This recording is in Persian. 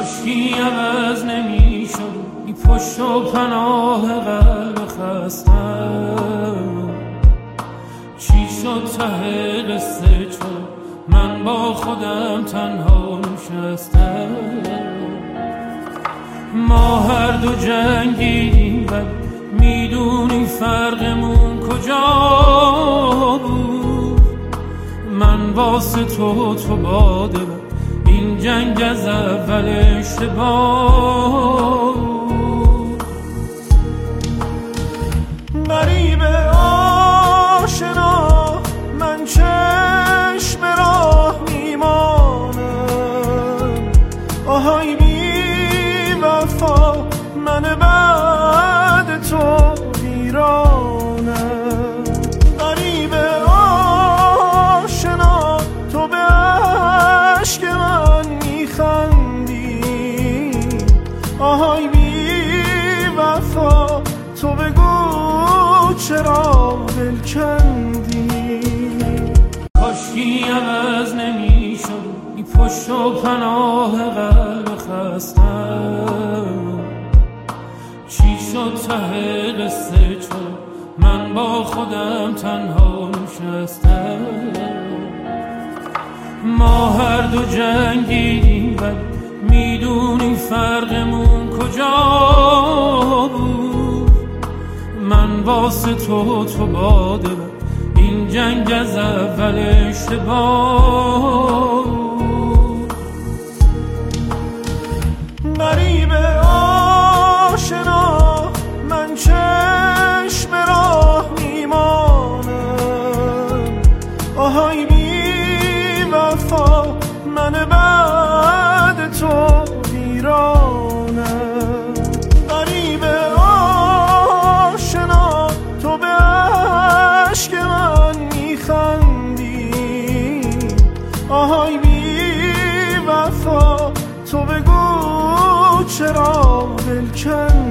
کاشکی عوض نمی شد بی پشت و پناه قلب خستم. چی شد ته قصه چرا من با خودم تنها نشستم؟ ما هر دو جنگیدیم و میدونی فرقمون کجا بود. من واسه تو باده و این جنگ از اول اشتباه بود. غریب آشنا من چشم راه میمانم، آهای بی وفا من بعد تو ویرانم. غریب آشنا تو به عشق من میخندی، آهای بی وفا تو بگو چرا دل کندی؟ کاشکی عوض نمی شد بی پشت و پناه قلب خستم. چی شد ته قصه چرا من با خودم تنها نشستم؟ ما هر دو جنگیدیم و میدونی فرقمون کجا بود. من واسه تو باده و این جنگ از اول اشتباه بود. غریب آشنا من چشم راه میمانم، آهای بی وفا من بعد تو ویرانم. غریب آشنا تو به عشق من میخندی، آهای بی وفا تو بگو چرا دل کندی؟